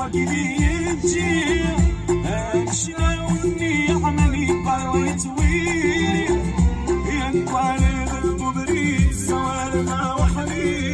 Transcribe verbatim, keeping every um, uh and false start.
باقي بيجي امشي وني عملي باوي تويلي يا طالب المبريد سوالنا وحبيبي